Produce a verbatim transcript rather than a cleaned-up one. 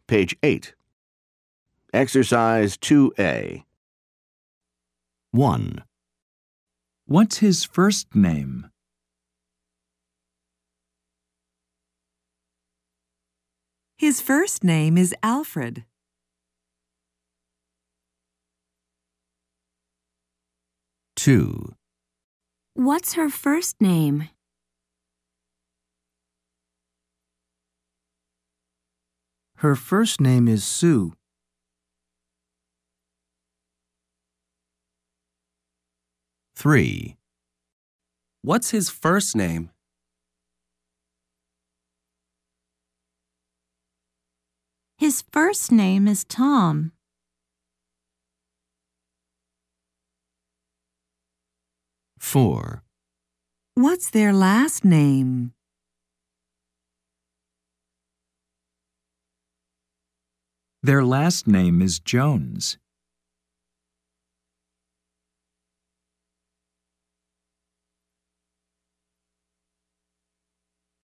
Page eight. Exercise two A. one. What's his first name? His first name is Alfred. two. What's her first name? Her first name is Sue. three. What's his first name? His first name is Tom. four. What's their last name? Their last name is Jones.